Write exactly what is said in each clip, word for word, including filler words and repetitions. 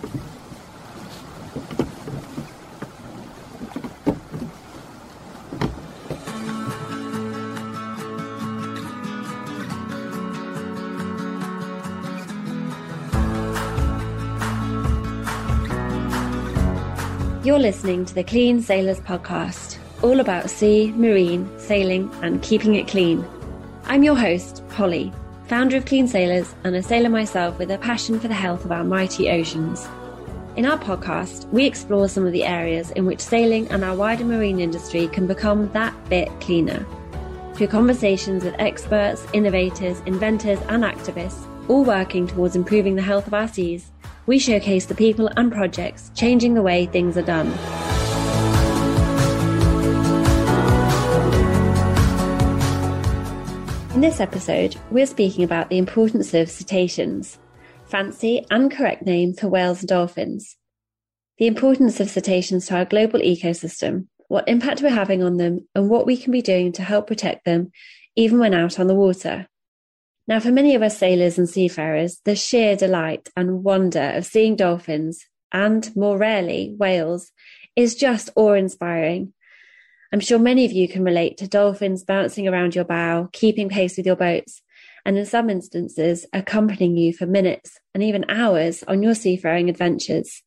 You're listening to the Clean Sailors podcast, all about sea, marine, sailing and keeping it clean. I'm your host, Polly, founder of Clean Sailors and a sailor myself with a passion for the health of our mighty oceans. In our podcast, we explore some of the areas in which sailing and our wider marine industry can become that bit cleaner. Through conversations with experts, innovators, inventors and activists, all working towards improving the health of our seas, we showcase the people and projects changing the way things are done. In this episode, we're speaking about the importance of cetaceans, fancy and correct name for whales and dolphins, the importance of cetaceans to our global ecosystem, what impact we're having on them, and what we can be doing to help protect them, even when out on the water. Now, for many of us sailors and seafarers, the sheer delight and wonder of seeing dolphins, and more rarely, whales, is just awe-inspiring. I'm sure many of you can relate to dolphins bouncing around your bow, keeping pace with your boats, and in some instances, accompanying you for minutes and even hours on your seafaring adventures.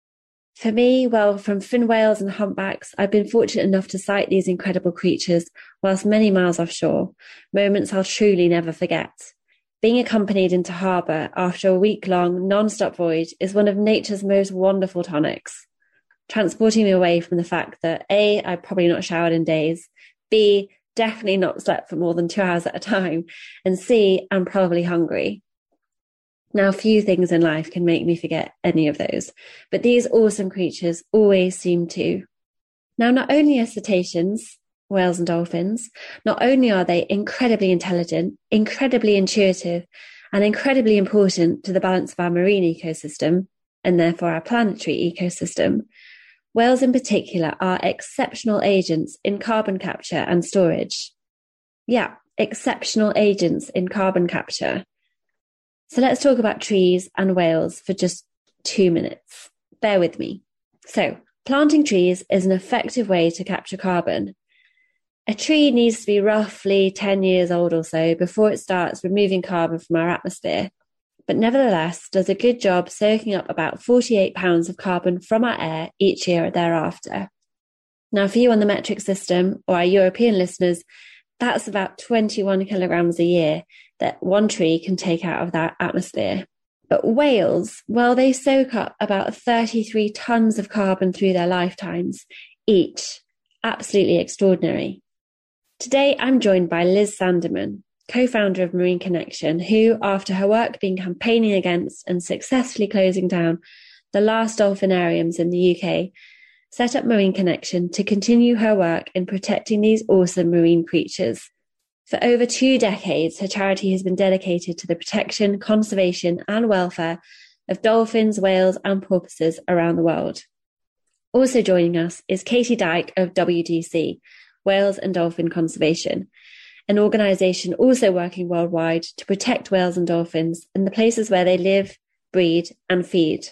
For me, well, from fin whales and humpbacks, I've been fortunate enough to sight these incredible creatures whilst many miles offshore, moments I'll truly never forget. Being accompanied into harbour after a week-long, non-stop voyage is one of nature's most wonderful tonics, transporting me away from the fact that A, I've probably not showered in days, B, definitely not slept for more than two hours at a time, and C, I'm probably hungry. Now, few things in life can make me forget any of those, but these awesome creatures always seem to. Now, not only are cetaceans, whales and dolphins, not only are they incredibly intelligent, incredibly intuitive, and incredibly important to the balance of our marine ecosystem, and therefore our planetary ecosystem, whales in particular are exceptional agents in carbon capture and storage. Yeah, exceptional agents in carbon capture. So let's talk about trees and whales for just two minutes. Bear with me. So, planting trees is an effective way to capture carbon. A tree needs to be roughly ten years old or so before it starts removing carbon from our atmosphere, but nevertheless does a good job soaking up about forty-eight pounds of carbon from our air each year thereafter. Now, for you on the metric system or our European listeners, that's about twenty-one kilograms a year that one tree can take out of that atmosphere. But whales, well, they soak up about thirty-three tons of carbon through their lifetimes, each. Absolutely extraordinary. Today, I'm joined by Liz Sandeman, co-founder of Marine Connection, who, after her work being campaigning against and successfully closing down the last dolphinariums in the U K, set up Marine Connection to continue her work in protecting these awesome marine creatures. For over two decades, her charity has been dedicated to the protection, conservation and welfare of dolphins, whales and porpoises around the world. Also joining us is Katie Dyke of W D C, Whales and Dolphin Conservation, an organisation also working worldwide to protect whales and dolphins in the places where they live, breed and feed.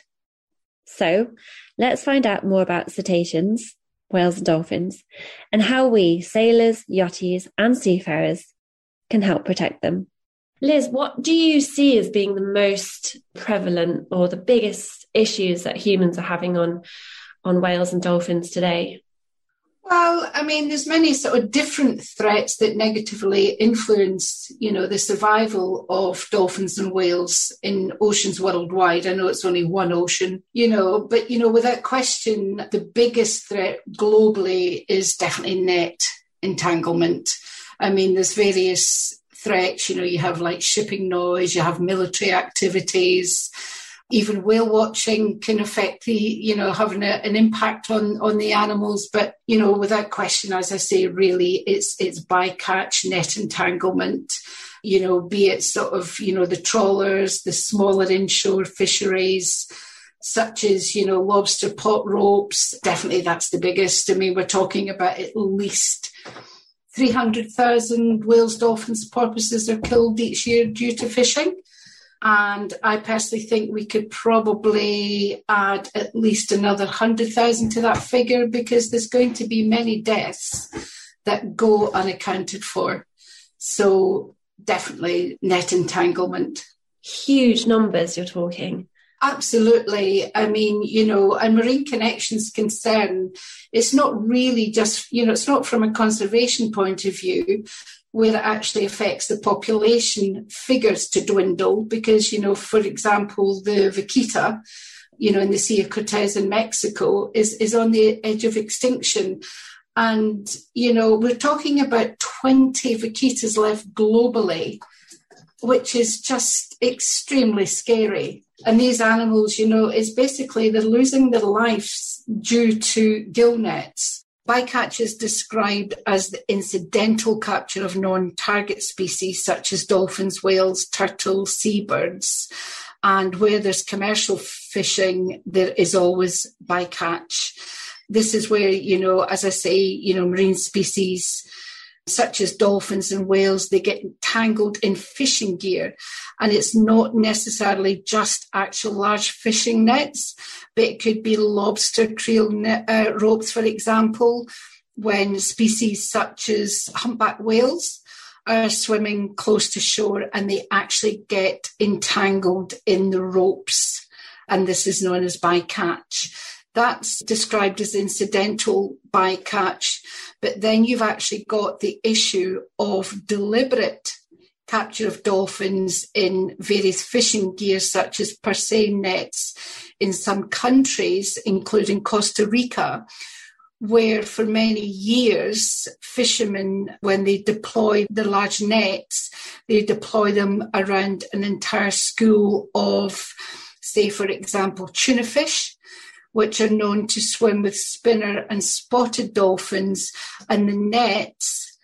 So, let's find out more about cetaceans, whales and dolphins, and how we, sailors, yachties and seafarers, can help protect them. Liz, what do you see as being the most prevalent or the biggest issues that humans are having on, on whales and dolphins today? Well, I mean, there's many sort of different threats that negatively influence, you know, the survival of dolphins and whales in oceans worldwide. I know it's only one ocean, you know, but, you know, without question, the biggest threat globally is definitely net entanglement. I mean, there's various threats, you know, you have like shipping noise, you have military activities. Even whale watching can affect the, you know, having a, an impact on, on the animals. But, you know, without question, as I say, really, it's it's bycatch, net entanglement, you know, be it sort of, you know, the trawlers, the smaller inshore fisheries, such as, you know, lobster pot ropes. Definitely that's the biggest. I mean, we're talking about at least three hundred thousand whales, dolphins, porpoises are killed each year due to fishing. And I personally think we could probably add at least another one hundred thousand to that figure, because there's going to be many deaths that go unaccounted for. So definitely net entanglement. Huge numbers you're talking. Absolutely. I mean, you know, and Marine Connection's concern, it's not really just, you know, it's not from a conservation point of view where it actually affects the population figures to dwindle, because, you know, for example, the vaquita, you know, in the Sea of Cortez in Mexico is, is on the edge of extinction. And, you know, we're talking about twenty vaquitas left globally, which is just extremely scary. And these animals, you know, it's basically they're losing their lives due to gill nets. Bycatch is described as the incidental capture of non-target species such as dolphins, whales, turtles, seabirds. And where there's commercial fishing, there is always bycatch. This is where, you know, as I say, you know, marine species such as dolphins and whales, they get entangled in fishing gear. And it's not necessarily just actual large fishing nets, but it could be lobster creel net, uh, ropes, for example, when species such as humpback whales are swimming close to shore and they actually get entangled in the ropes. And this is known as bycatch. That's described as incidental bycatch, but then you've actually got the issue of deliberate capture of dolphins in various fishing gear, such as per se nets in some countries, including Costa Rica, where for many years, fishermen, when they deploy the large nets, they deploy them around an entire school of, say, for example, tuna fish, which are known to swim with spinner and spotted dolphins, and the net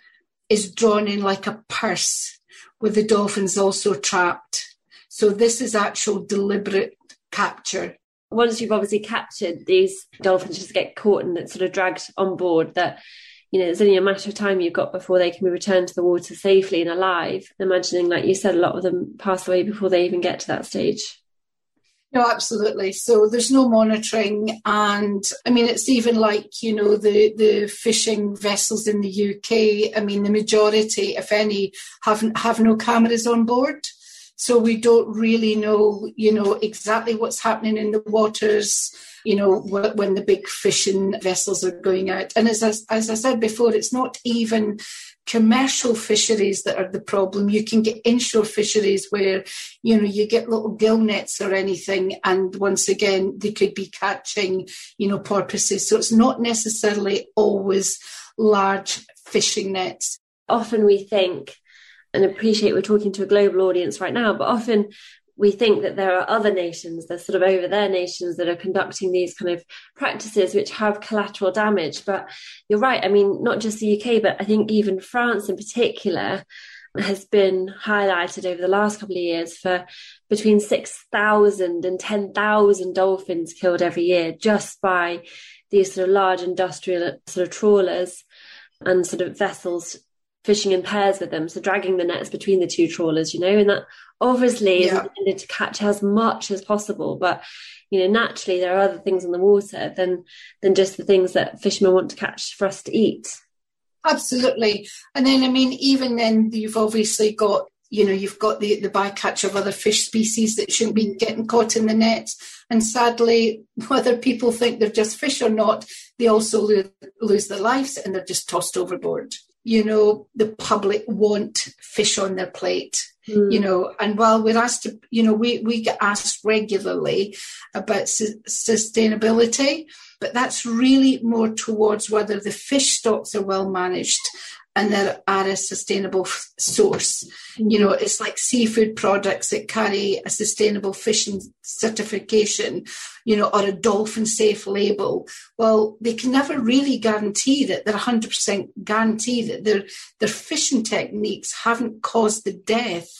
is drawn in like a purse with the dolphins also trapped. So this is actual deliberate capture. Once you've obviously captured these dolphins, just get caught and sort of dragged on board, that, you know, it's only a matter of time you've got before they can be returned to the water safely and alive. Imagining, like you said, a lot of them pass away before they even get to that stage. No, absolutely. So there's no monitoring. And I mean, it's even like, you know, the, the fishing vessels in the U K. I mean, the majority, if any, haven't have no cameras on board. So we don't really know, you know, exactly what's happening in the waters, you know, when the big fishing vessels are going out. And as I, as I said before, it's not even commercial fisheries that are the problem. You can get inshore fisheries where, you know, you get little gill nets or anything, and once again, they could be catching, you know, porpoises. So it's not necessarily always large fishing nets. Often we think, and appreciate we're talking to a global audience right now, but often we think that there are other nations, there's sort of over there nations that are conducting these kind of practices which have collateral damage. But you're right. I mean, not just the U K, but I think even France in particular has been highlighted over the last couple of years for between six thousand and ten thousand dolphins killed every year just by these sort of large industrial sort of trawlers and sort of vessels fishing in pairs with them, so dragging the nets between the two trawlers, you know, and that obviously yeah. is intended to catch as much as possible. But, you know, naturally there are other things in the water than than just the things that fishermen want to catch for us to eat. Absolutely. And then, I mean, even then you've obviously got, you know, you've got the, the bycatch of other fish species that shouldn't be getting caught in the nets. And sadly, whether people think they're just fish or not, they also lo- lose their lives and they're just tossed overboard. You know, the public want fish on their plate, mm. you know, and while we're asked to, you know, we, we get asked regularly about su- sustainability, but that's really more towards whether the fish stocks are well managed and they're at a sustainable f- source. Mm. You know, it's like seafood products that carry a sustainable fishing certification, you know, or a dolphin safe label. Well, they can never really guarantee that they're one hundred percent guarantee that their their fishing techniques haven't caused the death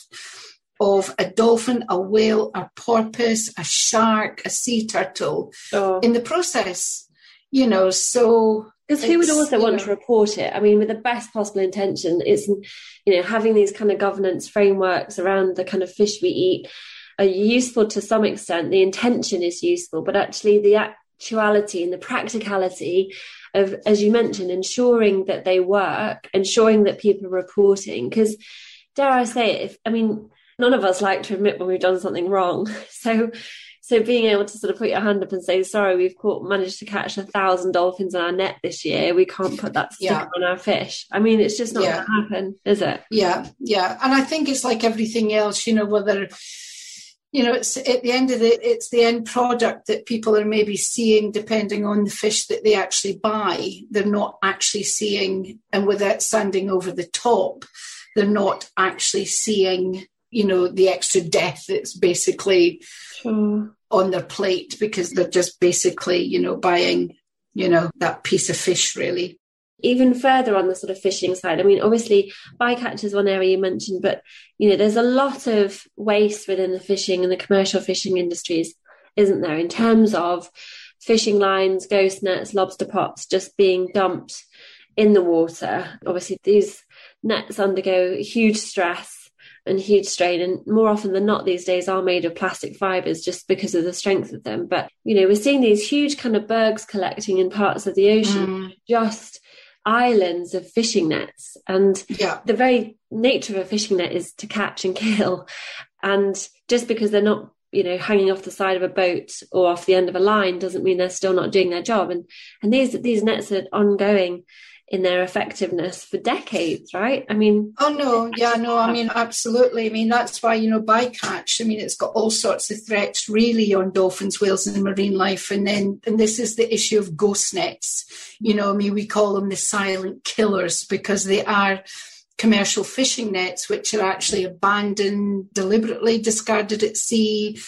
of a dolphin, a whale, a porpoise, a shark, a sea turtle oh. in the process. You know, so because who would also want know, to report it? I mean, with the best possible intention, it's, you know, having these kind of governance frameworks around the kind of fish we eat. are useful to some extent. The intention is useful, but actually the actuality and the practicality of, as you mentioned, ensuring that they work, ensuring that people are reporting, because dare I say it, if, I mean, none of us like to admit when we've done something wrong. So So being able to sort of put your hand up and say, sorry, we've caught, managed to catch a thousand dolphins in our net this year. We can't put that sticker yeah. on our fish. I mean, it's just not yeah. going to happen, is it? Yeah, yeah. And I think it's like everything else, you know, whether, you know, it's at the end of the, it's the end product that people are maybe seeing depending on the fish that they actually buy. They're not actually seeing, and without sounding over the top, they're not actually seeing, you know, the extra death that's basically sure. on their plate, because they're just basically, you know, buying, you know, that piece of fish, really. Even further on the sort of fishing side, I mean, obviously bycatch is one area you mentioned, but, you know, there's a lot of waste within the fishing and the commercial fishing industries, isn't there, in terms of fishing lines, ghost nets, lobster pots just being dumped in the water. Obviously, these nets undergo huge stress and huge strain, and more often than not these days are made of plastic fibres just because of the strength of them. But, you know, we're seeing these huge kind of bergs collecting in parts of the ocean, mm. just islands of fishing nets. And yeah. the very nature of a fishing net is to catch and kill. And just because they're not, you know, hanging off the side of a boat or off the end of a line doesn't mean they're still not doing their job. And and these these nets are ongoing in their effectiveness for decades, right? I mean... Oh, no, yeah, no, I mean, absolutely. I mean, that's why, you know, bycatch, I mean, it's got all sorts of threats really on dolphins, whales and marine life. And then, and this is the issue of ghost nets. You know, I mean, we call them the silent killers because they are commercial fishing nets, which are actually abandoned, deliberately discarded at sea,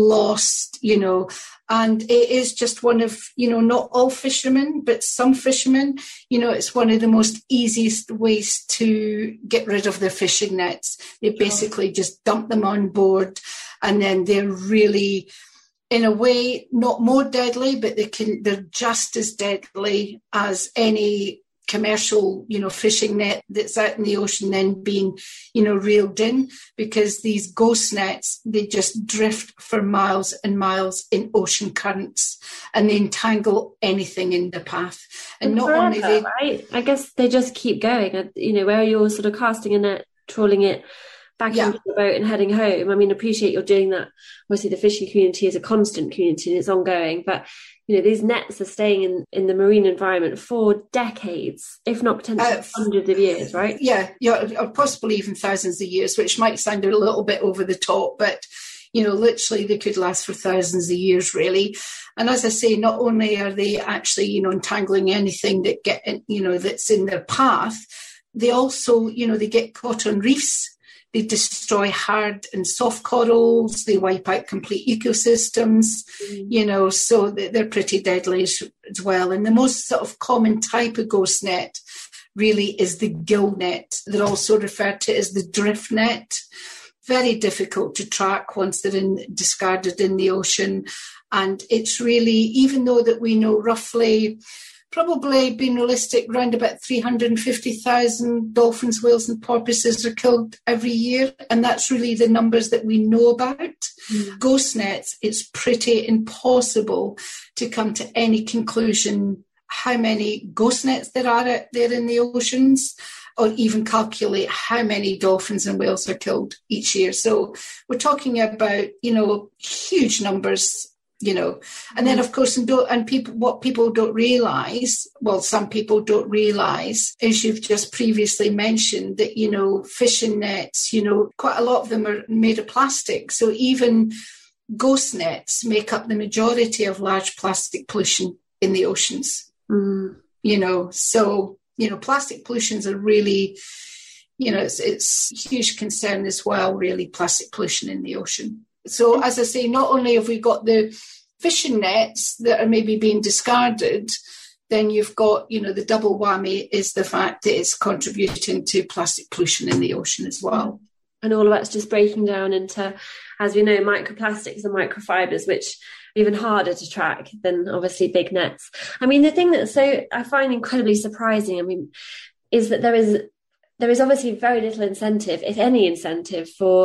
lost, you know, and it is just one of, you know, not all fishermen, but some fishermen, you know, it's one of the most easiest ways to get rid of their fishing nets. They basically just dump them on board, and then they're really, in a way, not more deadly, but they can, they're just as deadly as any commercial, you know, fishing net that's out in the ocean then being, you know, reeled in, because these ghost nets, they just drift for miles and miles in ocean currents, and they entangle anything in the path. And, and not forever, only they, right? I guess they just keep going. You know, where you're sort of casting a net, trawling it back yeah. into the boat and heading home. I mean, appreciate you're doing that. Obviously, the fishing community is a constant community and it's ongoing, but you know, these nets are staying in, in the marine environment for decades, if not potentially uh, hundreds of years, right? Yeah, yeah, or possibly even thousands of years, which might sound a little bit over the top, but, you know, literally they could last for thousands of years, really. And as I say, not only are they actually, you know, entangling anything that get, you know, that's in their path, they also, you know, they get caught on reefs. They destroy hard and soft corals. They wipe out complete ecosystems, mm. you know, so they're pretty deadly as, as well. And the most sort of common type of ghost net really is the gill net. They're also referred to as the drift net. Very difficult to track once they're in, discarded in the ocean. And it's really, even though that we know roughly, probably being realistic, around about three hundred fifty thousand dolphins, whales and porpoises are killed every year. And that's really the numbers that we know about. Mm. Ghost nets, it's pretty impossible to come to any conclusion how many ghost nets there are out there in the oceans, or even calculate how many dolphins and whales are killed each year. So we're talking about, you know, huge numbers. You know, and then, of course, and, don't, and people, what people don't realise, well, some people don't realise, is you've just previously mentioned that, you know, fishing nets, you know, quite a lot of them are made of plastic. So even ghost nets make up the majority of large plastic pollution in the oceans. Mm. You know, so, you know, plastic pollutions are really, you know, it's, it's a huge concern as well, really, plastic pollution in the ocean. So, as I say, not only have we got the fishing nets that are maybe being discarded, then you've got, you know, the double whammy is the fact that it's contributing to plastic pollution in the ocean as well. And all of that's just breaking down into, as we know, microplastics and microfibers, which are even harder to track than obviously big nets. I mean, the thing that so I find incredibly surprising, I mean, is that there is there is obviously very little incentive, if any incentive, for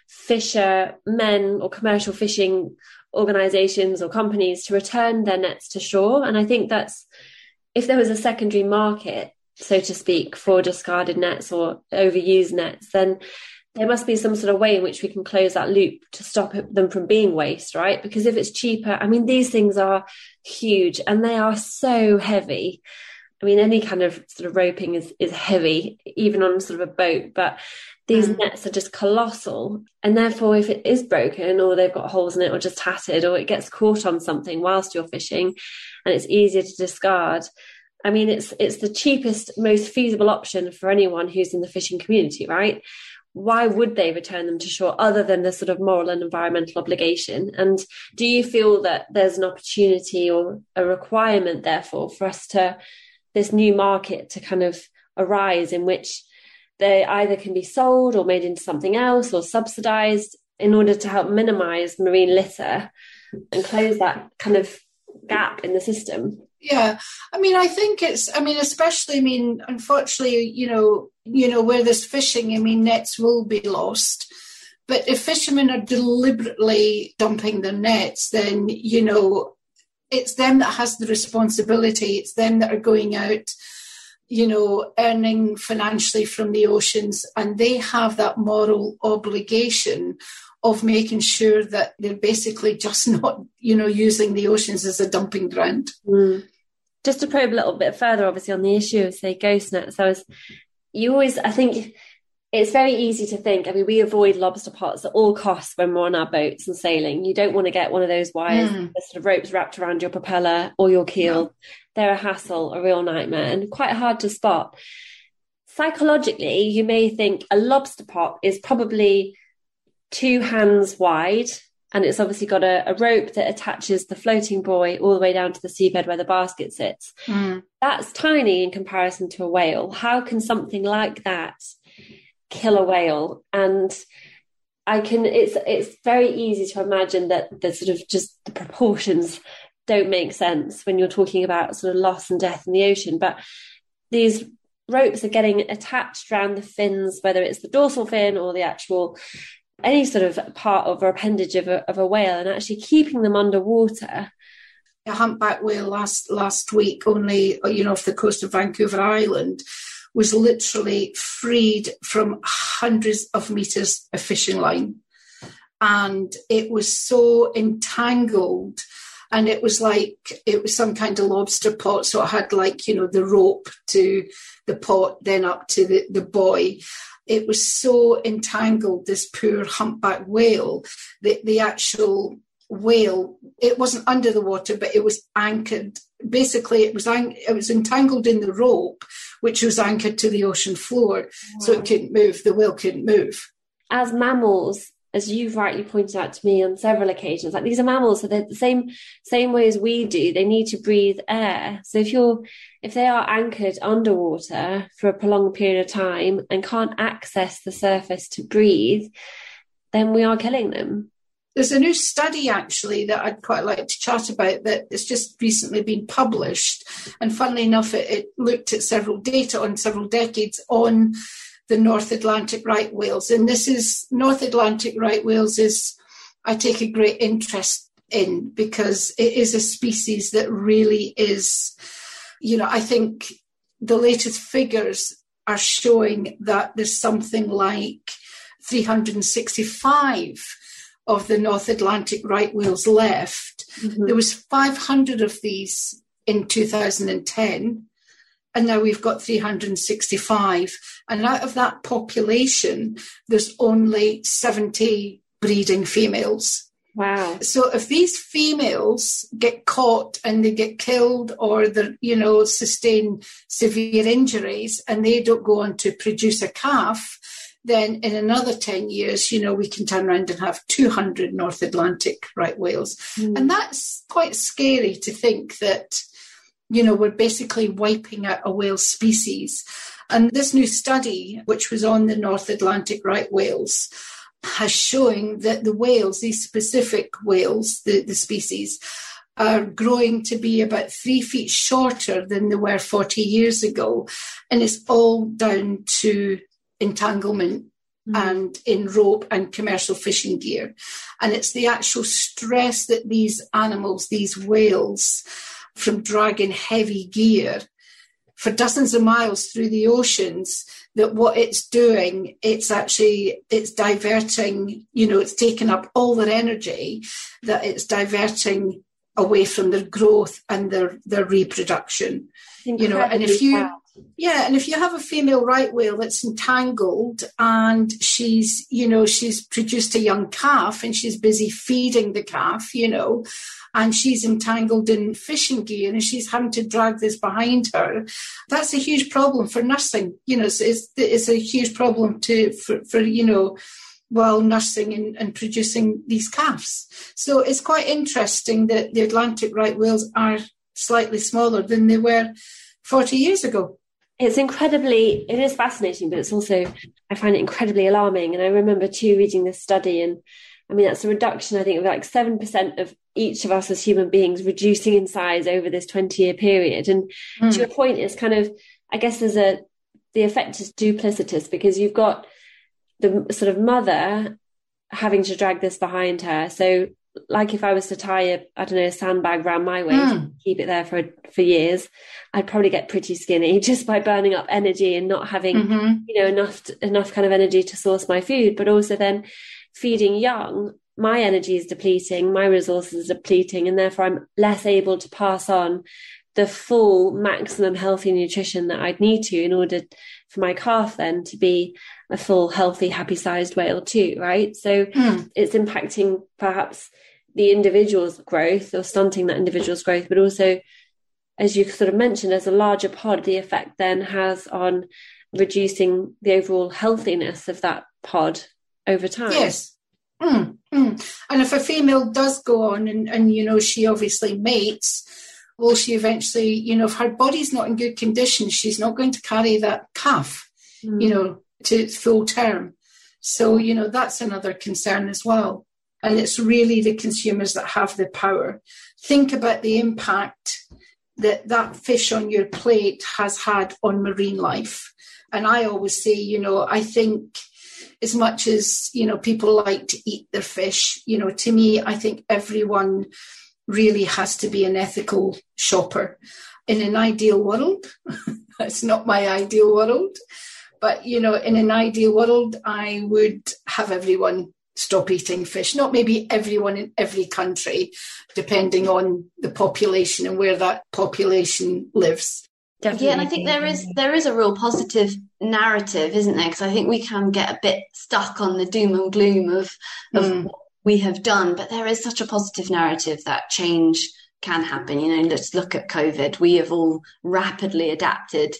fisher men or commercial fishing organisations or companies to return their nets to shore. And I think that's, if there was a secondary market, so to speak, for discarded nets or overused nets, then there must be some sort of way in which we can close that loop to stop them from being waste, right? Because if it's cheaper, I mean, these things are huge and they are so heavy. I mean, any kind of sort of roping is, is heavy, even on sort of a boat, but these mm. nets are just colossal. And therefore, if it is broken or they've got holes in it or just tattered or it gets caught on something whilst you're fishing and it's easier to discard, I mean, it's it's the cheapest, most feasible option for anyone who's in the fishing community, right? Why would they return them to shore other than the sort of moral and environmental obligation? And do you feel that there's an opportunity or a requirement, therefore, for us to, this new market to kind of arise in which they either can be sold or made into something else or subsidised in order to help minimise marine litter and close that kind of gap in the system? Yeah, I mean, I think it's, I mean, especially, I mean, unfortunately, you know, you know, where there's fishing, I mean, nets will be lost. But if fishermen are deliberately dumping their nets, then, you know, it's them that has the responsibility. It's them that are going out, you know, earning financially from the oceans, and they have that moral obligation of making sure that they're basically just not, you know, using the oceans as a dumping ground. Mm. Just to probe a little bit further, obviously, on the issue of, say, ghost nets, I was, you always, I think it's very easy to think, I mean, we avoid lobster pots at all costs when we're on our boats and sailing. You don't want to get one of those wires, mm. the sort of ropes wrapped around your propeller or your keel. No. They're a hassle, a real nightmare, and quite hard to spot. Psychologically, you may think a lobster pot is probably two hands wide, and it's obviously got a, a rope that attaches the floating buoy all the way down to the seabed where the basket sits. Mm. That's tiny in comparison to a whale. How can something like that kill a whale? And I can, it's it's very easy to imagine that the sort of just the proportions don't make sense when you're talking about sort of loss and death in the ocean. But these ropes are getting attached around the fins, whether it's the dorsal fin or the actual any sort of part of or appendage of a, of a whale, and actually keeping them underwater. A humpback whale last last week, only, you know, off the coast of Vancouver Island, was literally freed from hundreds of meters of fishing line. And it was so entangled, and it was like, it was some kind of lobster pot. So it had, like, you know, the rope to the pot, then up to the, the buoy. It was so entangled, this poor humpback whale, that the actual whale, it wasn't under the water, but it was anchored. Basically, it was it was entangled in the rope, which was anchored to the ocean floor. Wow. So it couldn't move. The whale couldn't move. As mammals, as you've rightly pointed out to me on several occasions, like, these are mammals, so they're the same same way as we do. They need to breathe air. So if you're if they are anchored underwater for a prolonged period of time and can't access the surface to breathe, then we are killing them. There's a new study, actually, that I'd quite like to chat about that has just recently been published. And funnily enough, it, it looked at several data on several decades on the North Atlantic right whales. And this is, North Atlantic right whales is, I take a great interest in, because it is a species that really is, you know, I think the latest figures are showing that there's something like three hundred sixty-five of the North Atlantic right whales left. Mm-hmm. There was five hundred of these in two thousand ten, and now we've got three hundred sixty-five. And out of that population, there's only seventy breeding females. Wow. So if these females get caught and they get killed, or they, you know, sustain severe injuries, and they don't go on to produce a calf, then in another ten years, you know, we can turn around and have two hundred North Atlantic right whales. Mm. And that's quite scary to think that, you know, we're basically wiping out a whale species. And this new study, which was on the North Atlantic right whales, has showing that the whales, these specific whales, the, the species, are growing to be about three feet shorter than they were forty years ago. And it's all down to entanglement mm. and in rope and commercial fishing gear. And it's the actual stress that these animals, these whales, from dragging heavy gear for dozens of miles through the oceans, that what it's doing, it's actually, it's diverting, you know, it's taking up all their energy, that it's diverting away from their growth and their, their reproduction. Incredibly you know, and if you, proud. yeah, and if you have a female right whale that's entangled and she's, you know, she's produced a young calf and she's busy feeding the calf, you know, and she's entangled in fishing gear and she's having to drag this behind her, that's a huge problem for nursing. You know, it's, it's, it's a huge problem to, for, for you know, while nursing and, and producing these calves. So it's quite interesting that the Atlantic right whales are slightly smaller than they were forty years ago. It's incredibly, it is fascinating, but it's also, I find it incredibly alarming. And I remember too reading this study, and I mean, that's a reduction, I think, of like seven percent of each of us as human beings reducing in size over this twenty year period. And mm. to your point, it's kind of, I guess there's a, the effect is duplicitous, because you've got the sort of mother having to drag this behind her. So like if I was to tie a, I don't know, a sandbag around my waist, mm. keep it there for for years, I'd probably get pretty skinny just by burning up energy and not having, mm-hmm. you know, enough enough kind of energy to source my food. But also then feeding young, my energy is depleting, my resources are depleting, and therefore I'm less able to pass on the full maximum healthy nutrition that I'd need to in order for my calf then to be a full, healthy, happy-sized whale too, right? So mm. it's impacting perhaps the individual's growth or stunting that individual's growth, but also, as you sort of mentioned, as a larger pod, the effect then has on reducing the overall healthiness of that pod over time. Yes. Mm, mm. And if a female does go on and, and, you know, she obviously mates, will she eventually, you know, if her body's not in good condition, she's not going to carry that calf, mm. you know, to its full term. So, you know, that's another concern as well. And it's really the consumers that have the power. Think about the impact that that fish on your plate has had on marine life. And I always say, you know, I think as much as, you know, people like to eat their fish, you know, to me, I think everyone really has to be an ethical shopper. In an ideal world, that's not my ideal world, but, you know, in an ideal world, I would have everyone stop eating fish. Not maybe everyone in every country, depending on the population and where that population lives. Definitely. Yeah, and I think there is there is a real positive narrative, isn't there? Because I think we can get a bit stuck on the doom and gloom of, of mm. what we have done, but there is such a positive narrative that change can happen. You know, let's look at COVID. We have all rapidly adapted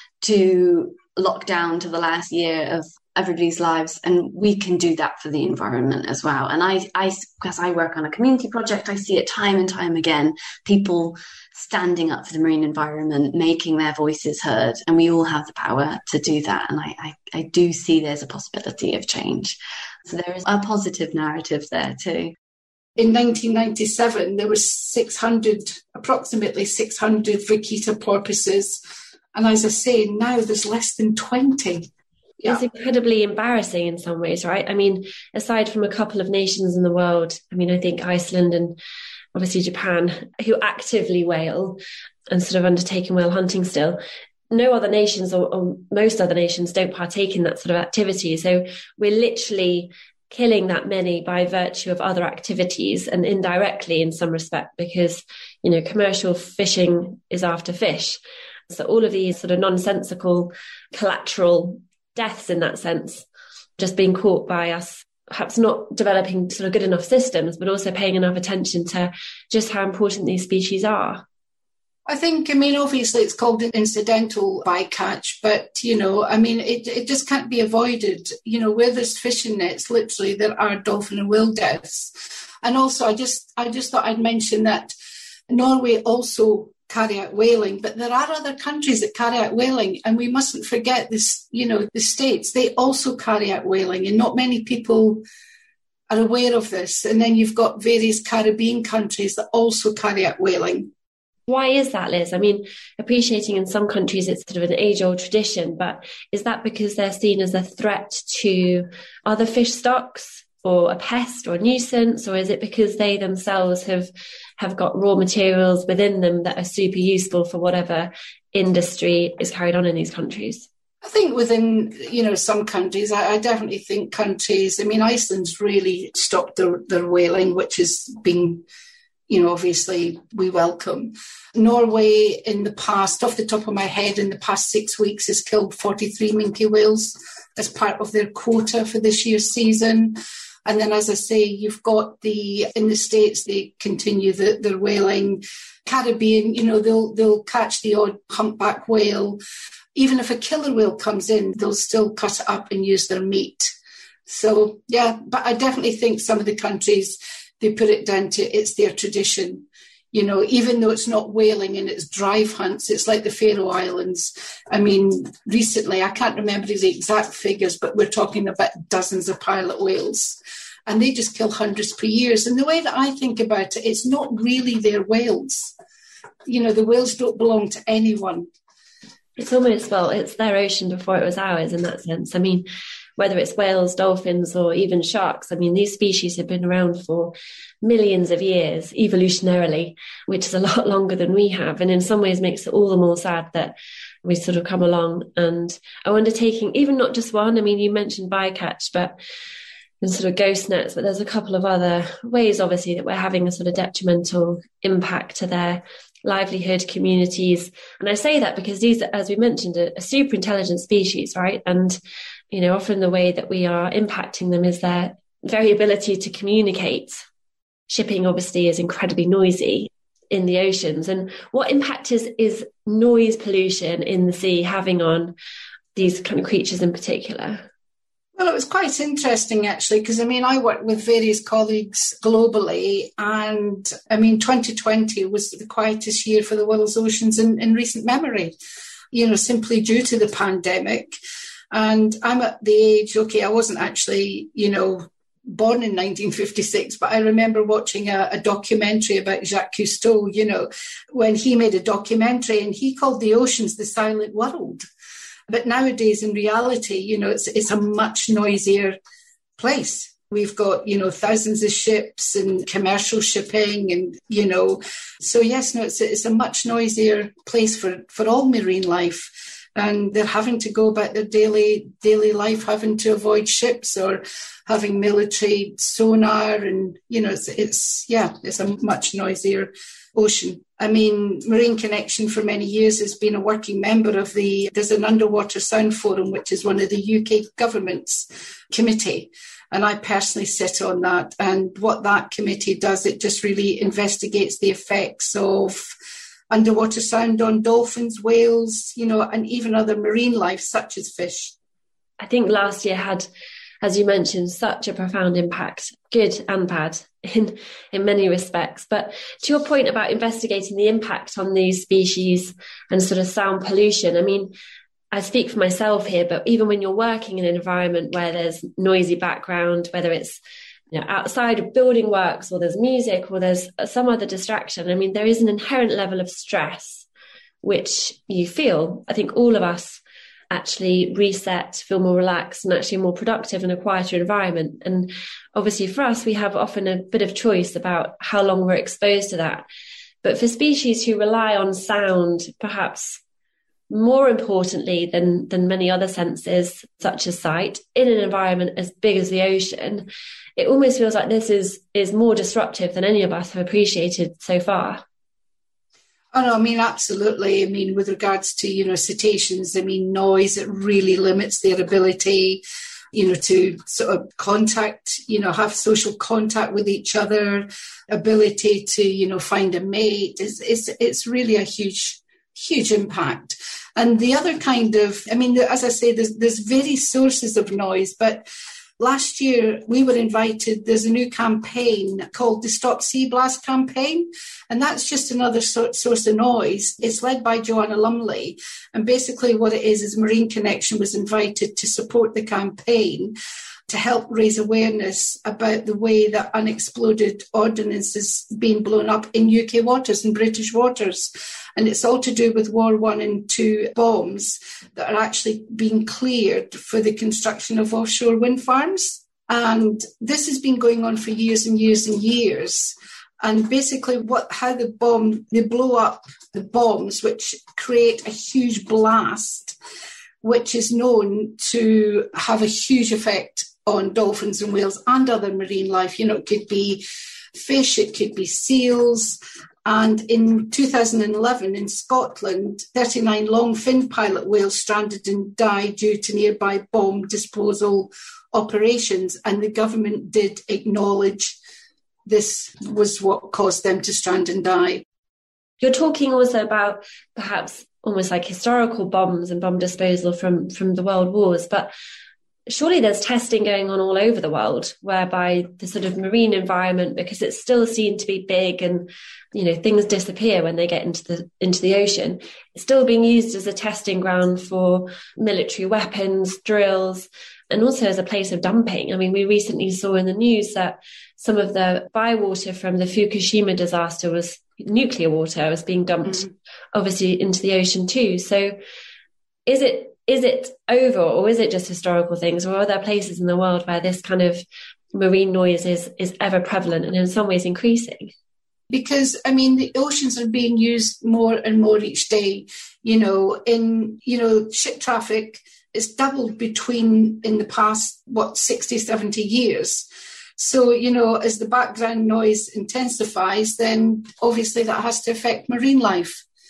to lockdown to the last year of everybody's lives, and we can do that for the environment as well. And I, I, because I work on a community project, I see it time and time again, people standing up for the marine environment, making their voices heard, and we all have the power to do that. And I, I, I do see there's a possibility of change. So there is a positive narrative there too. In nineteen ninety-seven, there was six hundred, approximately six hundred vaquita porpoises. And as I say, now there's less than twenty. Yeah. It's incredibly embarrassing in some ways, right? I mean, aside from a couple of nations in the world, I mean, I think Iceland and obviously Japan, who actively whale and sort of undertaking whale hunting still, no other nations or, or most other nations don't partake in that sort of activity. So we're literally killing that many by virtue of other activities, and indirectly in some respect, because, you know, commercial fishing is after fish. So all of these sort of nonsensical collateral deaths in that sense, just being caught by us, perhaps not developing sort of good enough systems, but also paying enough attention to just how important these species are. I think, I mean, obviously it's called an incidental bycatch, but, you know, I mean, it, it just can't be avoided. You know, where there's fishing nets, literally there are dolphin and whale deaths. And also, I just, I just thought I'd mention that Norway also carry out whaling, but there are other countries that carry out whaling, and we mustn't forget this, you know, the States, they also carry out whaling, and not many people are aware of this. And then you've got various Caribbean countries that also carry out whaling. Why is that, Liz? I mean, appreciating in some countries it's sort of an age-old tradition, but is that because they're seen as a threat to other fish stocks or a pest or a nuisance, or is it because they themselves have have got raw materials within them that are super useful for whatever industry is carried on in these countries? I think within, you know, some countries, I, I definitely think countries, I mean, Iceland's really stopped their, their whaling, which has been, you know, obviously we welcome. Norway in the past, off the top of my head, in the past six weeks has killed forty-three minke whales as part of their quota for this year's season. And then, as I say, you've got the, in the States, they continue the, their whaling. Caribbean, you know, they'll they'll catch the odd humpback whale. Even if a killer whale comes in, they'll still cut it up and use their meat. So, yeah, but I definitely think some of the countries, they put it down to it's their tradition. You know, even though it's not whaling and it's drive hunts, it's like the Faroe Islands. I mean, recently, I can't remember the exact figures, but we're talking about dozens of pilot whales. And they just kill hundreds per year. And the way that I think about it, it's not really their whales. You know, the whales don't belong to anyone. It's almost, well, it's their ocean before it was ours in that sense. I mean, whether it's whales, dolphins, or even sharks, I mean, these species have been around for millions of years, evolutionarily, which is a lot longer than we have. And in some ways makes it all the more sad that we sort of come along and are undertaking, even not just one. I mean, you mentioned bycatch, but and sort of ghost nets, but there's a couple of other ways, obviously, that we're having a sort of detrimental impact to their livelihood, communities. And I say that because these, as we mentioned, are, are super intelligent species, right? And, you know, often the way that we are impacting them is their very ability to communicate. Shipping, obviously, is incredibly noisy in the oceans. And what impact is, is noise pollution in the sea having on these kind of creatures in particular? Well, it was quite interesting, actually, because, I mean, I work with various colleagues globally, and, I mean, twenty twenty was the quietest year for the world's oceans in, in recent memory, you know, simply due to the pandemic. And I'm at the age, okay, I wasn't actually, you know, born in nineteen fifty-six, but I remember watching a, a documentary about Jacques Cousteau, you know, when he made a documentary and he called the oceans the silent world. But nowadays, in reality, you know, it's it's a much noisier place. We've got, you know, thousands of ships and commercial shipping and, you know, so yes, no, it's a, it's a much noisier place for, for all marine life. And they're having to go about their daily daily life, having to avoid ships or having military sonar. And, you know, it's, it's yeah, it's a much noisier ocean. I mean, Marine Connection for many years has been a working member of the, there's an Underwater Sound Forum, which is one of the U K government's committee. And I personally sit on that. And what that committee does, it just really investigates the effects of underwater sound on dolphins, whales, you know, and even other marine life, such as fish. I think last year had, as you mentioned, such a profound impact, good and bad, in, in many respects. But to your point about investigating the impact on these species and sort of sound pollution, I mean, I speak for myself here, but even when you're working in an environment where there's noisy background, whether it's, you know, outside of building works or there's music or there's some other distraction, I mean, there is an inherent level of stress which you feel. I think all of us actually reset, feel more relaxed and actually more productive in a quieter environment. And obviously for us, we have often a bit of choice about how long we're exposed to that. But for species who rely on sound, perhaps more importantly than, than many other senses, such as sight, in an environment as big as the ocean, it almost feels like this is, is more disruptive than any of us have appreciated so far. Oh, no, I mean, absolutely. I mean, with regards to, you know, cetaceans, I mean, noise, it really limits their ability, you know, to sort of contact, you know, have social contact with each other, ability to, you know, find a mate. It's, it's, it's really a huge, huge impact. And the other kind of, I mean, as I say, there's, there's various sources of noise, but last year, we were invited, there's a new campaign called the Stop Sea Blast campaign, and that's just another so- source of noise. It's led by Joanna Lumley, and basically what it is is Marine Connection was invited to support the campaign. to help raise awareness about the way that unexploded ordnance is being blown up in U K waters and British waters. And it's all to do with War One and Two bombs that are actually being cleared for the construction of offshore wind farms. And this has been going on for years and years and years. And basically what how the bomb, they blow up the bombs, which create a huge blast, which is known to have a huge effect on dolphins and whales and other marine life. You know, it could be fish, it could be seals. And in two thousand eleven in Scotland, thirty-nine long-fin pilot whales stranded and died due to nearby bomb disposal operations. And the government did acknowledge this was what caused them to strand and die. You're talking also about perhaps almost like historical bombs and bomb disposal from, from the world wars, but surely there's testing going on all over the world whereby the sort of marine environment, because it's still seen to be big and, you know, things disappear when they get into the into the ocean, it's still being used as a testing ground for military weapons, drills, and also as a place of dumping. I mean, we recently saw in the news that some of the bywater from the Fukushima disaster was nuclear water was being dumped, mm. obviously, into the ocean too. So is it Is it over, or is it just historical things, or are there places in the world where this kind of marine noise is, is ever prevalent and in some ways increasing? Because, I mean, the oceans are being used more and more each day. You know, in, you know, ship traffic is doubled between in the past, what, sixty, seventy years. So, you know, as the background noise intensifies, then obviously that has to affect marine life.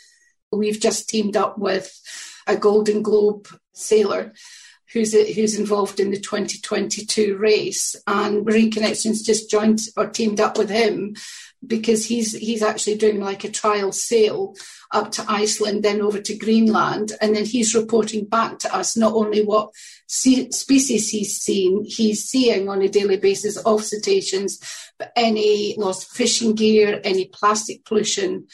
We've just teamed up with a Golden Globe sailor who's who's involved in the twenty twenty-two race, and Marine Connections just joined or teamed up with him because he's he's actually doing like a trial sail up to Iceland, then over to Greenland, and then he's reporting back to us not only what sea, species he's seen, he's seeing on a daily basis of cetaceans, but any lost fishing gear, any plastic pollution.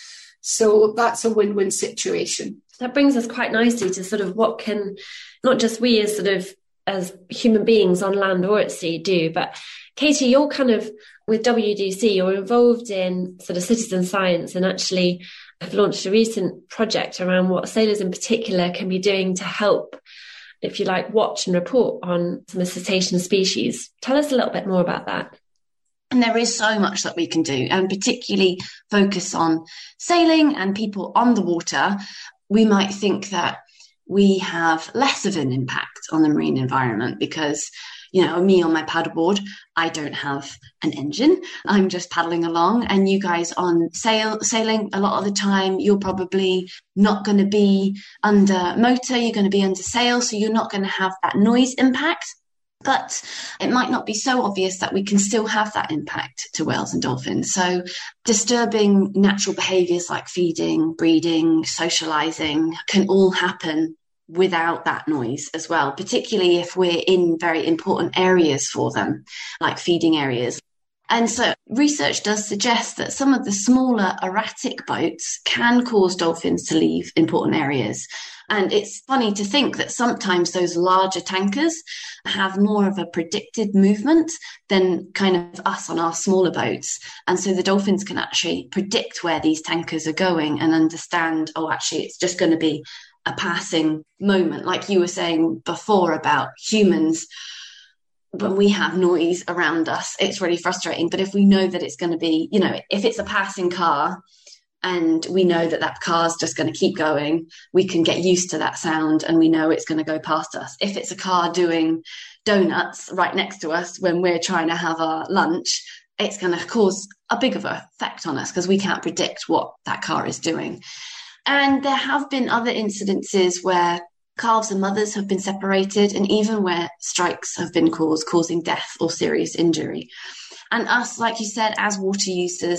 So that's a win-win situation. That brings us quite nicely to sort of what can not just we as sort of as human beings on land or at sea do, but Katie, you're kind of with W D C, you're involved in sort of citizen science and actually have launched a recent project around what sailors in particular can be doing to help, if you like, watch and report on some of the cetacean species. Tell us a little bit more about that. And there is so much that we can do, and particularly focus on sailing and people on the water. We might think that we have less of an impact on the marine environment because, you know, me on my paddleboard, I don't have an engine. I'm just paddling along, and you guys on sail sailing a lot of the time, you're probably not going to be under motor, you're going to be under sail, so you're not going to have that noise impact. But it might not be so obvious that we can still have that impact to whales and dolphins. So disturbing natural behaviours like feeding, breeding, socialising can all happen without that noise as well, particularly if we're in very important areas for them, like feeding areas. And so research does suggest that some of the smaller erratic boats can cause dolphins to leave important areas. And it's funny to think that sometimes those larger tankers have more of a predicted movement than kind of us on our smaller boats. And so the dolphins can actually predict where these tankers are going and understand, oh, actually, it's just going to be a passing moment. Like you were saying before about humans, when we have noise around us, it's really frustrating. But if we know that it's going to be, you know, if it's a passing car, and we know that that car's just going to keep going, we can get used to that sound and we know it's going to go past us. If it's a car doing donuts right next to us when we're trying to have our lunch, it's going to cause a big of an effect on us because we can't predict what that car is doing. And there have been other incidences where calves and mothers have been separated, and even where strikes have been caused, causing death or serious injury. And us, like you said, as water users,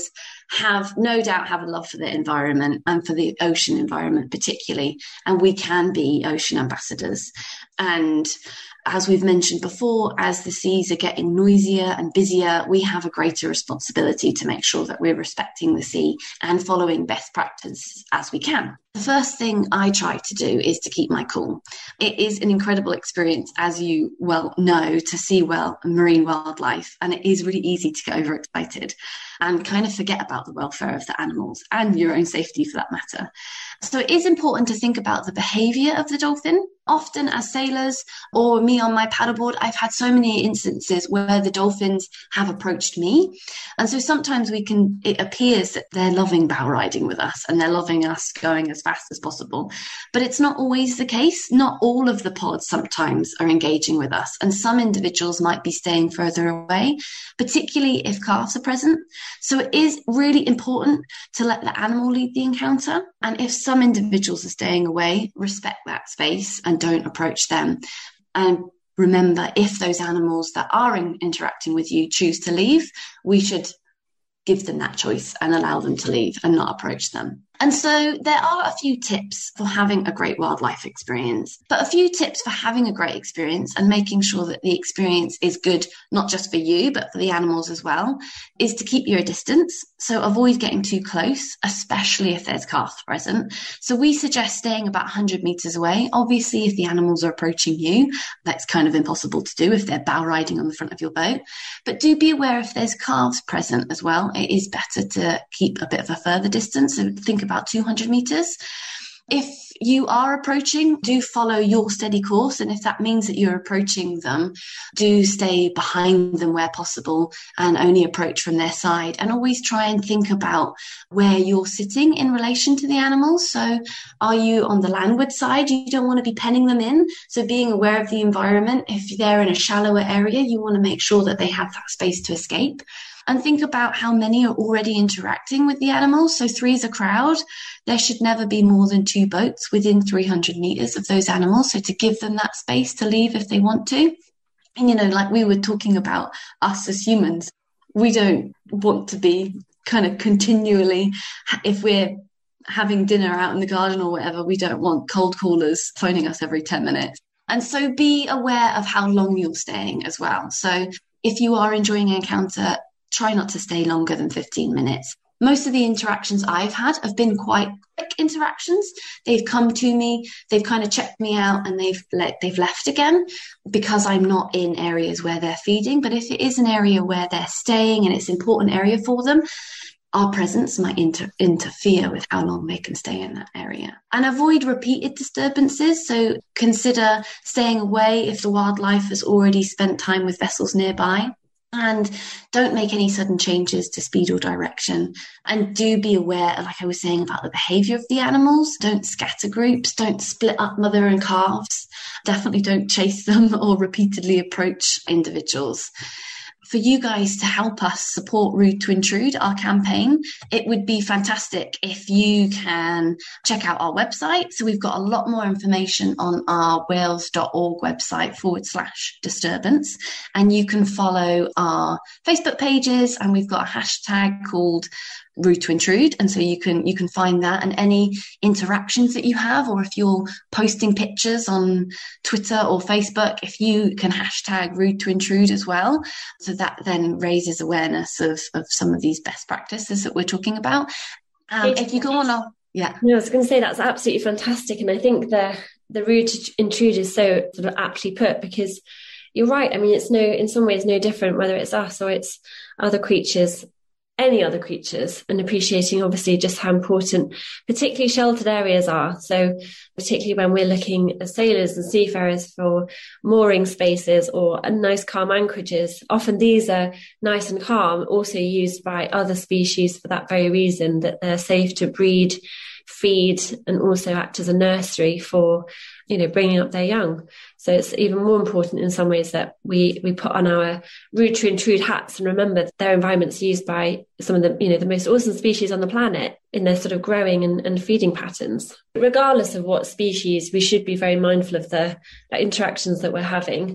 have no doubt have a love for the environment and for the ocean environment particularly, and we can be ocean ambassadors. And as we've mentioned before, as the seas are getting noisier and busier, we have a greater responsibility to make sure that we're respecting the sea and following best practice as we can. The first thing I try to do is to keep my cool. It is an incredible experience, as you well know, to see well marine wildlife, and it is really easy to get overexcited and kind of forget about the welfare of the animals and your own safety for that matter. So it is important to think about the behaviour of the dolphin. Often as sailors or me on my paddleboard, I've had so many instances where the dolphins have approached me. And so sometimes we can, it appears that they're loving bow riding with us and they're loving us going as fast as possible. But it's not always the case. Not all of the pods sometimes are engaging with us. And some individuals might be staying further away, particularly if calves are present. So it is really important to let the animal lead the encounter. And if some individuals are staying away, respect that space and don't approach them. And remember, if those animals that are in, interacting with you choose to leave, we should give them that choice and allow them to leave and not approach them. And so there are a few tips for having a great wildlife experience, but a few tips for having a great experience and making sure that the experience is good, not just for you, but for the animals as well, is to keep your distance. So avoid getting too close, especially if there's calf present. So we suggest staying about one hundred meters away. Obviously, if the animals are approaching you, that's kind of impossible to do if they're bow riding on the front of your boat. But do be aware if there's calves present as well, it is better to keep a bit of a further distance. So think about two hundred meters. If you are approaching, do follow your steady course. And if that means that you're approaching them, do stay behind them where possible and only approach from their side. And always try and think about where you're sitting in relation to the animals. So are you on the landward side? You don't want to be penning them in. So being aware of the environment, if they're in a shallower area, you want to make sure that they have that space to escape. And think about how many are already interacting with the animals. So three is a crowd. There should never be more than two boats within three hundred meters of those animals. So to give them that space to leave if they want to. And, you know, like we were talking about us as humans, we don't want to be kind of continually, if we're having dinner out in the garden or whatever, we don't want cold callers phoning us every ten minutes. And so be aware of how long you're staying as well. So if you are enjoying an encounter, try not to stay longer than fifteen minutes. Most of the interactions I've had have been quite quick interactions. They've come to me, they've kind of checked me out and they've let, they've left again because I'm not in areas where they're feeding. But if it is an area where they're staying and it's an important area for them, our presence might inter- interfere with how long they can stay in that area. And avoid repeated disturbances. So consider staying away if the wildlife has already spent time with vessels nearby. And don't make any sudden changes to speed or direction. And do be aware, like I was saying, about the behaviour of the animals. Don't scatter groups. Don't split up mother and calves. Definitely don't chase them or repeatedly approach individuals. For you guys to help us support Rude to Intrude, our campaign, it would be fantastic if you can check out our website. So we've got a lot more information on our wales dot org website forward slash disturbance. And you can follow our Facebook pages, and we've got a hashtag called Rude to Intrude, and so you can you can find that, and any interactions that you have, or if you're posting pictures on Twitter or Facebook, if you can hashtag Rude to Intrude as well, so that then raises awareness of, of some of these best practices that we're talking about. Um, if you go on our yeah, no, I was going to say that's absolutely fantastic, and I think the the Rude to Intrude is so sort of aptly put, because you're right. I mean, it's no in some ways no different whether it's us or it's other creatures. Any other creatures, and appreciating obviously just how important particularly sheltered areas are. So particularly when we're looking as sailors and seafarers for mooring spaces or nice calm anchorages, often these are nice and calm, also used by other species for that very reason, that they're safe to breed, feed, and also act as a nursery for, you know, bringing up their young. So it's even more important in some ways that we we put on our Rude to Intrude hats and remember that their environment's used by some of the, you know, the most awesome species on the planet in their sort of growing and, and feeding patterns. Regardless of what species, we should be very mindful of the uh, interactions that we're having.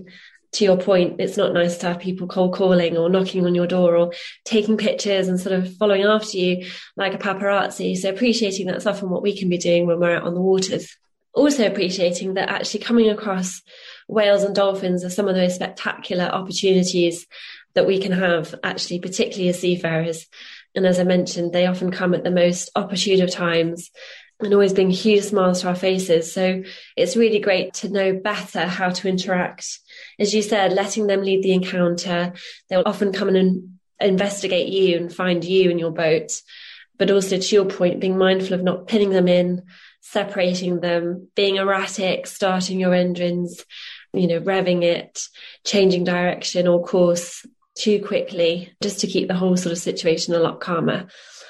to your point, it's not nice to have people cold calling or knocking on your door or taking pictures and sort of following after you like a paparazzi. So appreciating that's often what we can be doing when we're out on the waters. Also appreciating that actually coming across whales and dolphins are some of the most spectacular opportunities that we can have, actually, particularly as seafarers. And as I mentioned, they often come at the most opportune of times and always bring huge smiles to our faces. So it's really great to know better how to interact. As you said, letting them lead the encounter. They'll often come in and investigate you and find you in your boat. But also, to your point, being mindful of not pinning them in, separating them, being erratic, starting your engines, you know, revving it, changing direction or course too quickly, just to keep the whole sort of situation a lot calmer.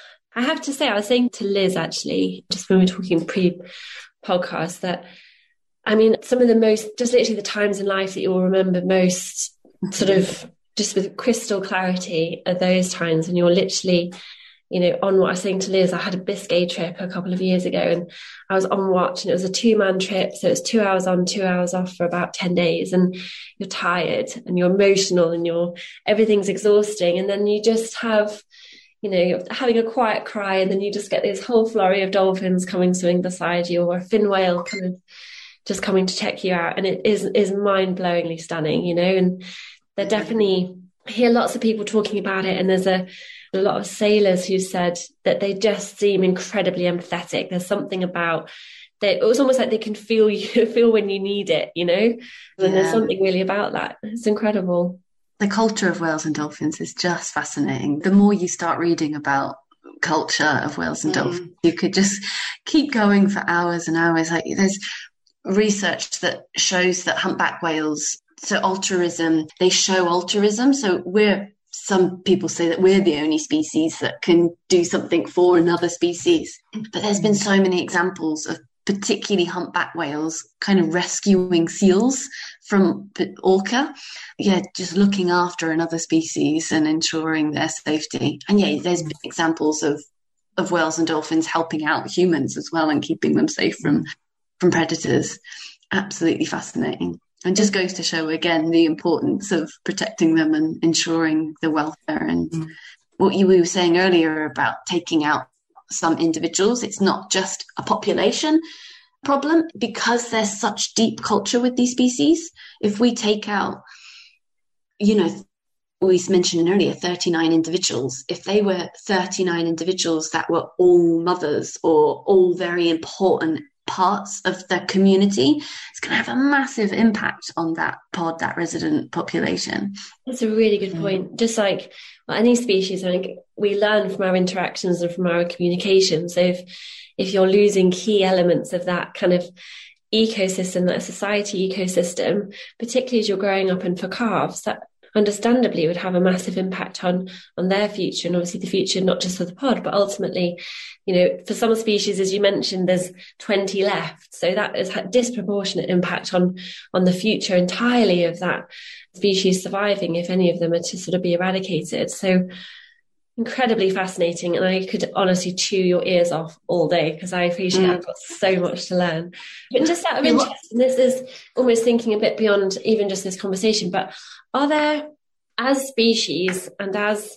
I have to say, I was saying to Liz, actually, just when we were talking pre-podcast, that, I mean, some of the most, just literally the times in life that you'll remember most sort of just with crystal clarity are those times when you're literally, you know, on what I was saying to Liz, I had a Biscay trip a couple of years ago and I was on watch and it was a two-man trip. So it's two hours on, two hours off for about ten days and you're tired and you're emotional and you're, everything's exhausting. And then you just have, you know, you're having a quiet cry and then you just get this whole flurry of dolphins coming swimming beside you or a fin whale kind of just coming to check you out. And it is, is mind-blowingly stunning, you know, and they're definitely, I hear lots of people talking about it. And there's a, a lot of sailors who said that they just seem incredibly empathetic. There's something about that. It was almost like they can feel you, feel when you need it, you know, and yeah. There's something really about that. It's incredible. The culture of whales and dolphins is just fascinating. The more you start reading about culture of whales and mm. dolphins, you could just keep going for hours and hours. Like there's research that shows that humpback whales, so altruism, they show altruism. So we're, some people say that we're the only species that can do something for another species. But there's been so many examples of particularly humpback whales kind of rescuing seals from orca. Yeah, just looking after another species and ensuring their safety. And yeah, there's been examples of, of whales and dolphins helping out humans as well and keeping them safe from, from predators. Absolutely fascinating. And just goes to show, again, the importance of protecting them and ensuring the welfare. And mm. what you were saying earlier about taking out some individuals, it's not just a population problem because there's such deep culture with these species. If we take out, you know, we mentioned earlier, thirty-nine individuals, if they were thirty-nine individuals that were all mothers or all very important parts of the community, it's going to have a massive impact on that pod, that resident population. That's a really good point. Just like well, any species, I think we learn from our interactions and from our communication. So if if you're losing key elements of that kind of ecosystem, that society ecosystem, particularly as you're growing up and for calves, that understandably would have a massive impact on on their future and obviously the future not just for the pod but ultimately, you know, for some species, as you mentioned, there's twenty left, so that has had disproportionate impact on on the future entirely of that species surviving if any of them are to sort of be eradicated. So incredibly fascinating, and I could honestly chew your ears off all day because I appreciate mm. I've got so much to learn. But just out of interest, and this is almost thinking a bit beyond even just this conversation, but are there, as species and as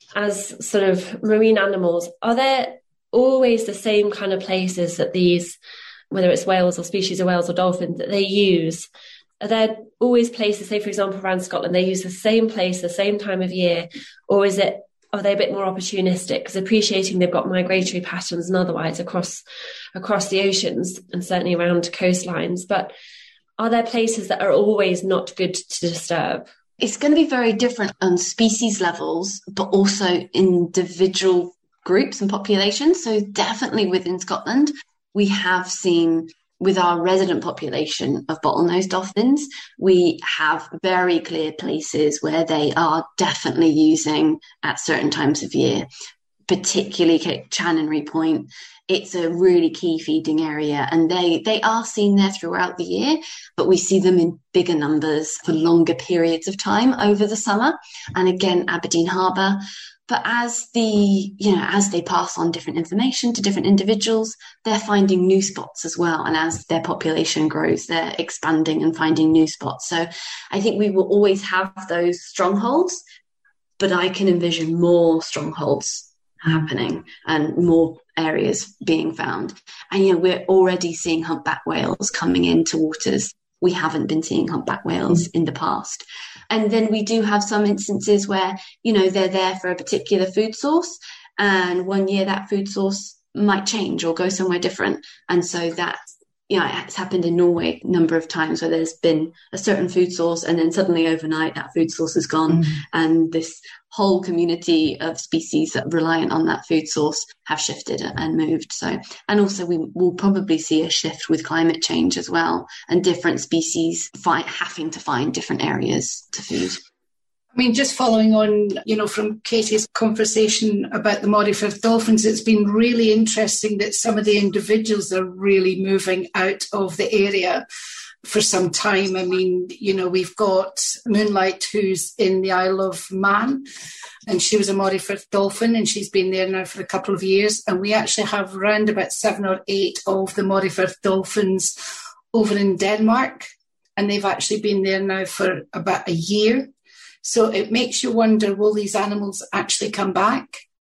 as sort of marine animals, are there always the same kind of places that these, whether it's whales or species of whales or dolphins, that they use? Are there always places, say for example around Scotland, they use the same place, the same time of year, or is it, are they a bit more opportunistic? Because appreciating they've got migratory patterns and otherwise across across the oceans and certainly around coastlines, but are there places that are always not good to disturb? It's going to be very different on species levels, but also individual groups and populations. So definitely within Scotland, we have seen with our resident population of bottlenose dolphins, we have very clear places where they are definitely using at certain times of year, particularly Chanonry Point. It's a really key feeding area, and they, they are seen there throughout the year, but we see them in bigger numbers for longer periods of time over the summer. And again, Aberdeen Harbour, But as the, you know, as they pass on different information to different individuals, they're finding new spots as well. And as their population grows, they're expanding and finding new spots. So I think we will always have those strongholds, but I can envision more strongholds happening and more areas being found. And, you know, we're already seeing humpback whales coming into waters we haven't been seeing humpback whales in the past. And then we do have some instances where, you know, they're there for a particular food source, and one year that food source might change or go somewhere different. And so that, you know, it's happened in Norway a number of times where there's been a certain food source and then suddenly overnight that food source is gone, mm. and this whole community of species that are reliant on that food source have shifted and moved. So, and also we will probably see a shift with climate change as well, and different species find, having to find different areas to feed. I mean, just following on, you know, from Katie's conversation about the Moray Firth dolphins, it's been really interesting that some of the individuals are really moving out of the area for some time. I mean, you know, we've got Moonlight, who's in the Isle of Man, and she was a Moray Firth dolphin, and she's been there now for a couple of years. And we actually have around about seven or eight of the Moray Firth dolphins over in Denmark, and they've actually been there now for about a year. So it makes you wonder, will these animals actually come back?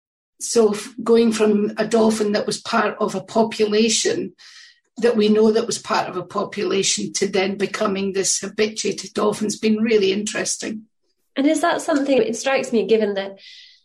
So going from a dolphin that was part of a population that we know that was part of a population to then becoming this habituated dolphin has been really interesting. And is that something, it strikes me, given that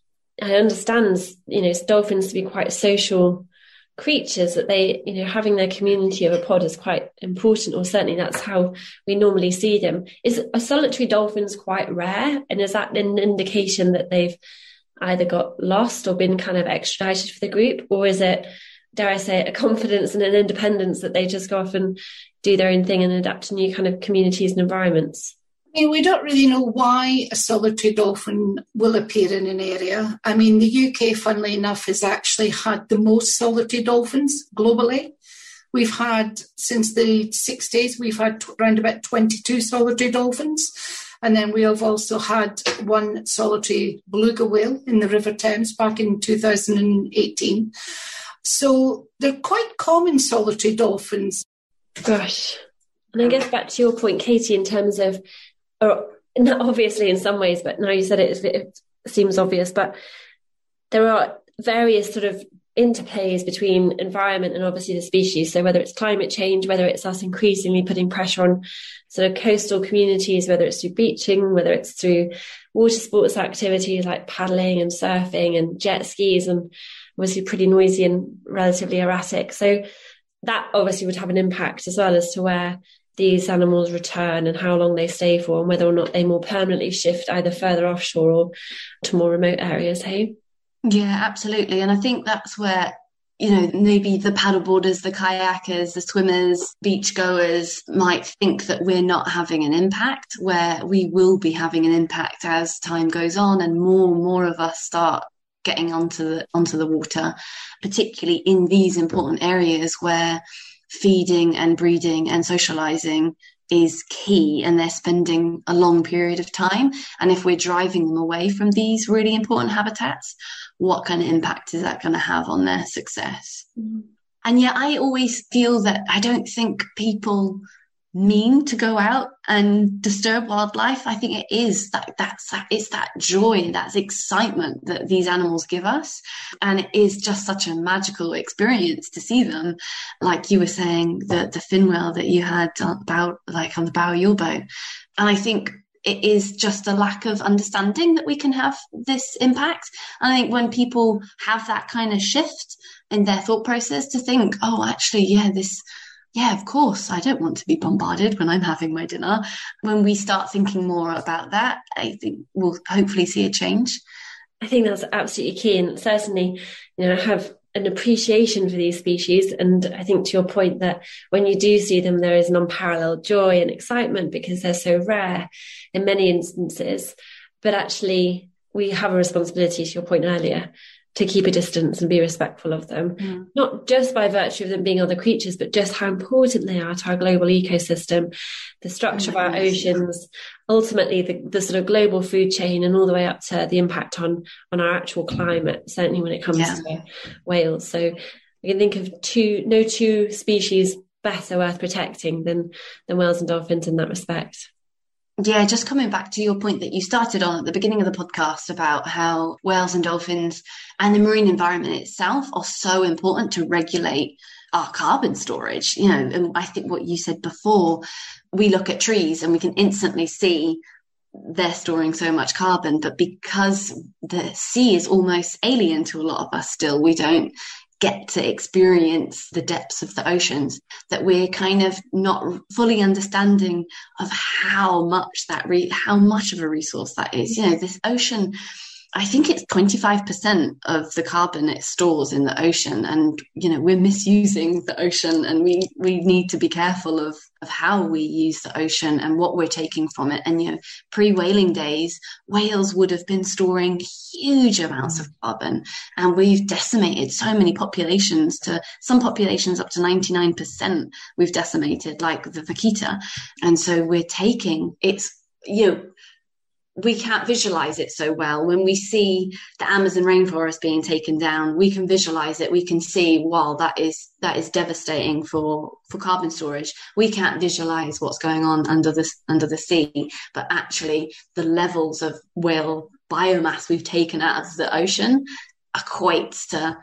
I understand, you know, dolphins to be quite social creatures, that they, you know, having their community of a pod is quite important, or certainly that's how we normally see them. Is a solitary dolphins quite rare? And is that an indication that they've either got lost or been kind of extradited for the group? Or is it, dare I say, a confidence and an independence that they just go off and do their own thing and adapt to new kind of communities and environments? I mean, we don't really know why a solitary dolphin will appear in an area. I mean, the U K, funnily enough, has actually had the most solitary dolphins globally. We've had, since the sixties, we've had around about twenty-two solitary dolphins. And then we have also had one solitary beluga whale in the River Thames back in two thousand eighteen. So they're quite common, solitary dolphins. Gosh. And I guess back to your point, Katie, in terms of, or not obviously in some ways, but now you said it, it seems obvious, but there are various sort of interplays between environment and obviously the species. So whether it's climate change, whether it's us increasingly putting pressure on sort of coastal communities, whether it's through beaching, whether it's through water sports activities like paddling and surfing and jet skis, and obviously pretty noisy and relatively erratic. So that obviously would have an impact as well as to where these animals return and how long they stay for, and whether or not they more permanently shift either further offshore or to more remote areas, hey? Yeah, absolutely. And I think that's where, you know, maybe the paddleboarders, the kayakers, the swimmers, beach goers might think that we're not having an impact, where we will be having an impact as time goes on and more and more of us start getting onto the onto the water, particularly in these important areas where feeding and breeding and socializing is key, and they're spending a long period of time. And if we're driving them away from these really important habitats, what kind of impact is that going to have on their success? Mm-hmm. And yet I always feel that I don't think people mean to go out and disturb wildlife. I think it is that that's that it's that joy, that's excitement that these animals give us, and it is just such a magical experience to see them. Like you were saying, the the fin whale that you had about like on the bow of your boat, and I think it is just a lack of understanding that we can have this impact. And I think when people have that kind of shift in their thought process to think, oh, actually, yeah, this. Yeah, of course, I don't want to be bombarded when I'm having my dinner. When we start thinking more about that, I think we'll hopefully see a change. I think that's absolutely key. And certainly, you know, I have an appreciation for these species. And I think to your point that when you do see them, there is an unparalleled joy and excitement because they're so rare in many instances. But actually, we have a responsibility, to your point earlier, to keep a distance and be respectful of them, mm. not just by virtue of them being other creatures, but just how important they are to our global ecosystem, the structure oh, of our goodness. oceans, ultimately the, the sort of global food chain, and all the way up to the impact on, on our actual climate, certainly when it comes yeah. to whales. So I can think of two, no two species better worth protecting than, than whales and dolphins in that respect. Yeah, just coming back to your point that you started on at the beginning of the podcast about how whales and dolphins and the marine environment itself are so important to regulate our carbon storage. You know, and I think what you said before, we look at trees and we can instantly see they're storing so much carbon, but because the sea is almost alien to a lot of us still, we don't get to experience the depths of the oceans, that we're kind of not fully understanding of how much that re- how much of a resource that is. You know, this ocean, I think it's twenty-five percent of the carbon it stores in the ocean, and you know, we're misusing the ocean, and we we need to be careful of of how we use the ocean and what we're taking from it. And you know, pre-whaling days, whales would have been storing huge amounts of carbon, and we've decimated so many populations, to some populations up to ninety-nine percent we've decimated, like the vaquita. And so we're taking, it's, you know, we can't visualize it so well. When we see the Amazon rainforest being taken down, we can visualize it. We can see, wow, that is that is devastating for, for carbon storage. We can't visualize what's going on under the, under the sea, but actually the levels of whale biomass we've taken out of the ocean equates to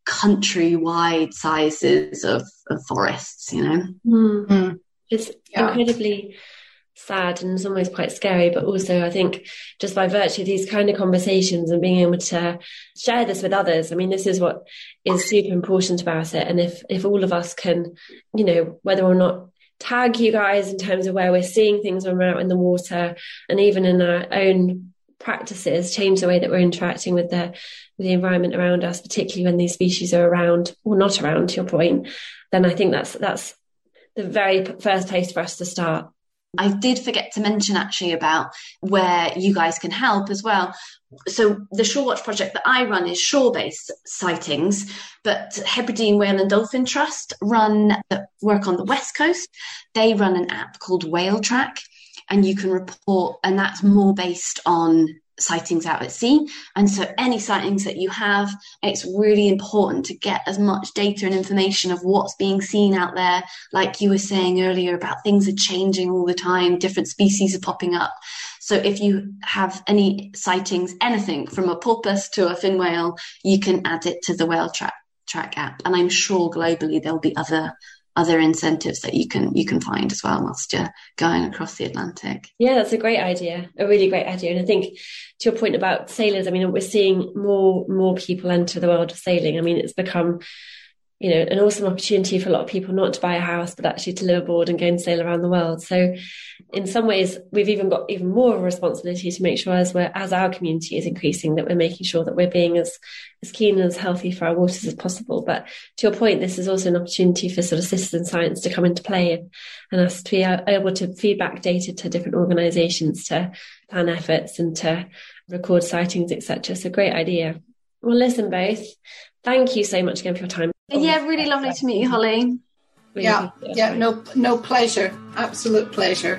countrywide sizes of, of forests, you know? Mm-hmm. It's yeah. incredibly sad, and it's almost quite scary, but also I think just by virtue of these kind of conversations and being able to share this with others, I mean, this is what is super important about it. And if if all of us can, you know, whether or not tag you guys in terms of where we're seeing things when we're out in the water, and even in our own practices, change the way that we're interacting with the with the environment around us, particularly when these species are around or not around, to your point, then I think that's that's the very first place for us to start. I did forget to mention actually about where you guys can help as well. So the Shore Watch project that I run is shore-based sightings, but Hebridean Whale and Dolphin Trust run work on the West Coast. They run an app called Whale Track, and you can report, and that's more based on sightings out at sea. And so any sightings that you have, it's really important to get as much data and information of what's being seen out there. Like you were saying earlier about things are changing all the time, different species are popping up. So if you have any sightings, anything from a porpoise to a fin whale, you can add it to the Whale Track, track app. And I'm sure globally there'll be other other incentives that you can you can find as well whilst you're going across the Atlantic. Yeah, that's a great idea, a really great idea. And I think to your point about sailors, I mean, we're seeing more more people enter the world of sailing. I mean, it's become, you know, an awesome opportunity for a lot of people not to buy a house, but actually to live aboard and go and sail around the world. So in some ways, we've even got even more of a responsibility to make sure as we're, as our community is increasing, that we're making sure that we're being as, as keen and as healthy for our waters as possible. But to your point, this is also an opportunity for sort of citizen science to come into play, and, and us to be able to feed back data to different organisations to plan efforts and to record sightings, et cetera. So great idea. Well, listen, both, thank you so much again for your time. Yeah, really lovely to meet you, Holly. Really yeah, yeah, no, no pleasure. Absolute pleasure.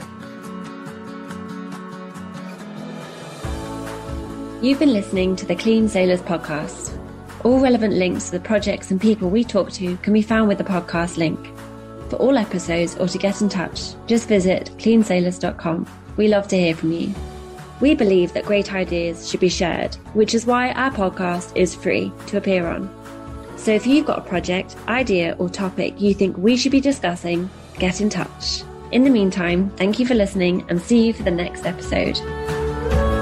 You've been listening to the Clean Sailors podcast. All relevant links to the projects and people we talk to can be found with the podcast link. For all episodes or to get in touch, just visit clean sailors dot com. We love to hear from you. We believe that great ideas should be shared, which is why our podcast is free to appear on. So if you've got a project, idea or topic you think we should be discussing, get in touch. In the meantime, thank you for listening and see you for the next episode.